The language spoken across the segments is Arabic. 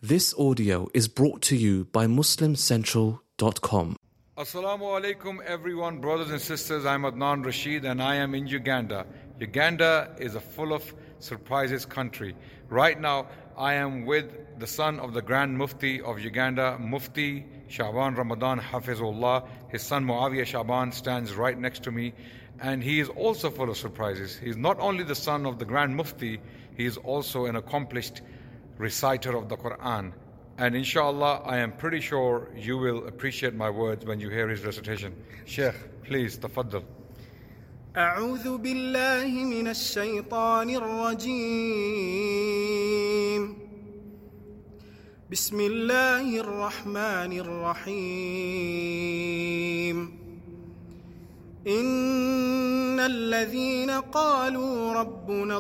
This audio is brought to you by MuslimCentral.com. Assalamu alaikum everyone, brothers and sisters. I'm Adnan Rashid and I am in Uganda. Uganda is a full of surprises country. Right now I am with the son of the Grand Mufti of Uganda, Mufti Shaban Ramadan Hafizullah. His son Muawiyah Shaban stands right next to me, and he is also full of surprises. He is not only the son of the Grand Mufti, he is also an accomplished reciter of the Quran. And inshallah, I am pretty sure you will appreciate my words when you hear his recitation. Sheikh, please, tafaddal. أعوذ بالله من الشيطان الرجيم. بسم الله الرحمن الرحيم. إن الذين قالوا ربنا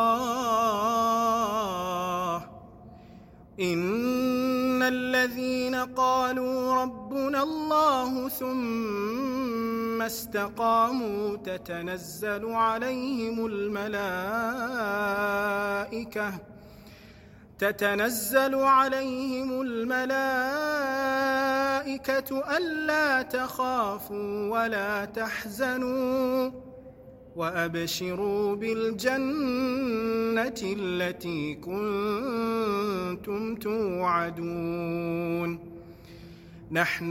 الله ثم استقاموا تتنزل عليهم الملائكة ألا تخافوا ولا تحزنوا وأبشروا بالجنة التي كنتم توعدون. نحن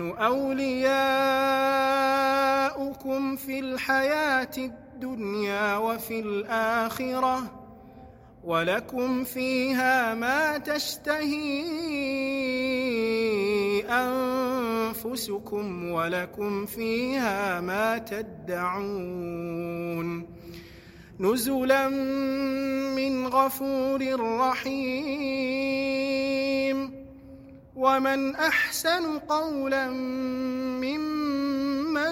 أولياؤكم في الحياة الدنيا وفي الآخرة ولكم فيها ما تشتهي أنفسكم ولكم فيها ما تدعون. نزلا من غفور رحيم. ومن أحسن قولا ممن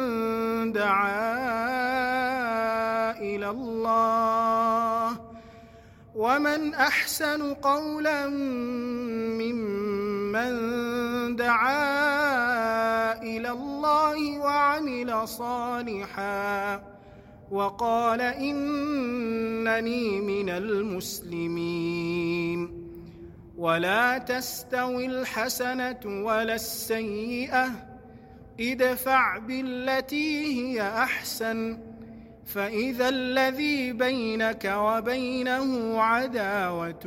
دعا إلى الله وعمل صالحا وقال إنني من المسلمين. ولا تستوي الحسنة ولا السيئة، ادفع بالتي هي أحسن فإذا الذي بينك وبينه عداوة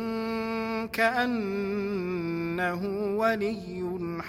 كأنه ولي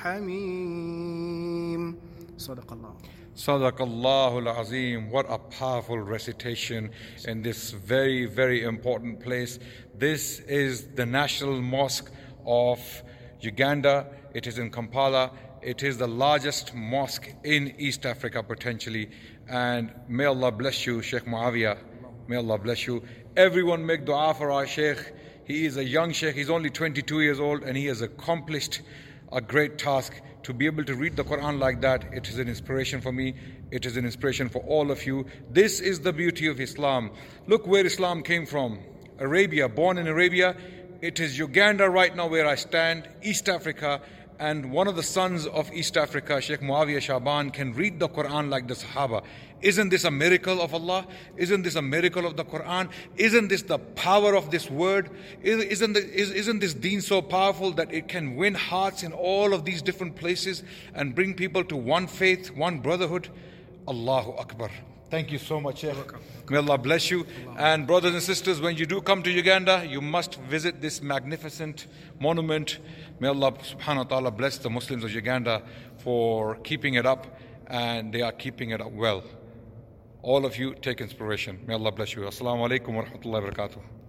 حميم. صدق الله. Sadaqallahu al-Azim. What a powerful recitation in this very, very important place. This is the National Mosque of Uganda. It is in Kampala. It is the largest mosque in East Africa potentially. And may Allah bless you, Sheikh Muawiyah. May Allah bless you. Everyone make dua for our Sheikh. He is a young Sheikh. He's only 22 years old and he has accomplished a great task. To be able to read the Quran like that, it is an inspiration for me. It is an inspiration for all of you. This is the beauty of Islam. Look where Islam came from. Arabia, born in Arabia. It is Uganda right now where I stand, East Africa. And one of the sons of East Africa, Sheikh Muawiyah Shaban, can read the Quran like the Sahaba. Isn't this a miracle of Allah? Isn't this a miracle of the Quran? Isn't this the power of this word? Isn't this deen so powerful that it can win hearts in all of these different places and bring people to one faith, one brotherhood? Allahu Akbar. Thank you so much, Sheikh. May Allah bless you. And brothers and sisters, when you do come to Uganda, you must visit this magnificent monument. May Allah subhanahu wa ta'ala bless the Muslims of Uganda for keeping it up, and they are keeping it up well. All of you take inspiration. May Allah bless you. Assalamu alaikum wa rahmatullahi wa barakatuh.